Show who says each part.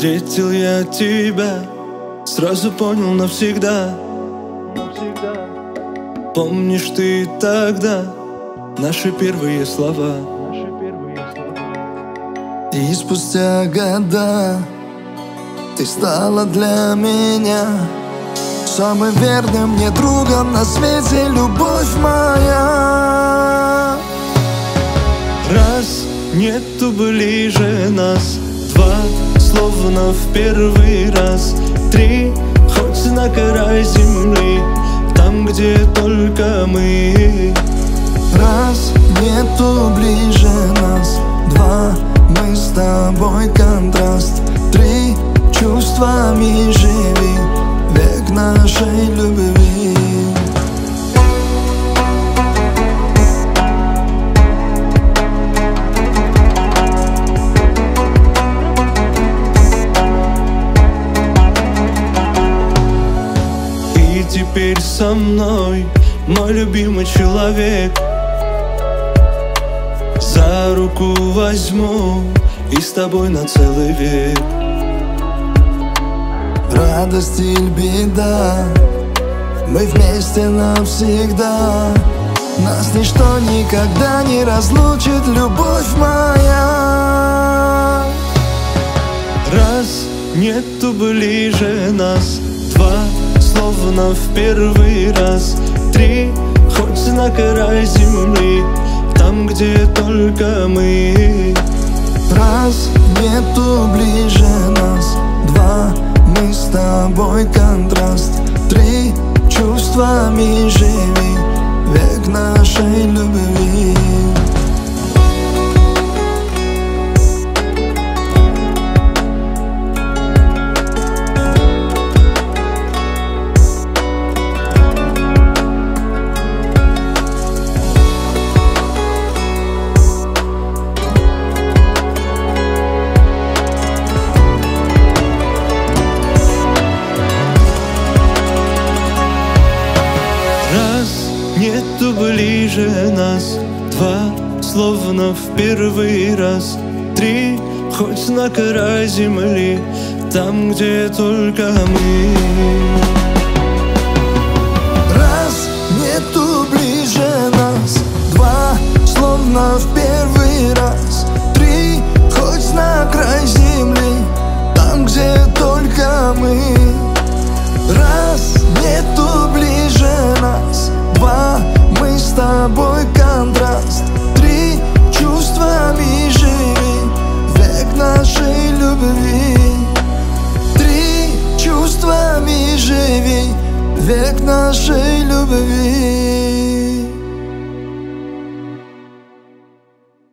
Speaker 1: Встретил я тебя, сразу понял навсегда. Помнишь ты тогда наши первые слова?
Speaker 2: И спустя года ты стала для меня самым верным мне другом на свете, любовь моя.
Speaker 1: Раз, нету ближе нас, два, словно в первый раз, три, хоть на край земли, там, где только мы.
Speaker 2: Раз, нету ближе нас, два, мы с тобой контраст, три, чувствами живи, век нашей любви.
Speaker 1: И теперь со мной мой любимый человек. За руку возьму и с тобой на целый век.
Speaker 2: Радость или беда, мы вместе навсегда. Нас ничто никогда не разлучит, любовь моя.
Speaker 1: Раз, нету ближе нас, два, словно в первый раз, три, хоть на край земли, там, где только мы.
Speaker 2: Раз, нету ближе нас, два, мы с тобой контраст, три, чувствами живи, век нашей любви.
Speaker 1: Нету ближе нас, два, словно в первый раз, три, хоть на край земли, там, где только мы.
Speaker 2: Раз, нету ближе нас, два, словно в первый раз, три, хоть на край земли, там, где только мы. Раз, нету ближе нас, два, мы с тобой контраст, три, чувствами живи, век нашей любви. Три, чувствами живи, век нашей любви.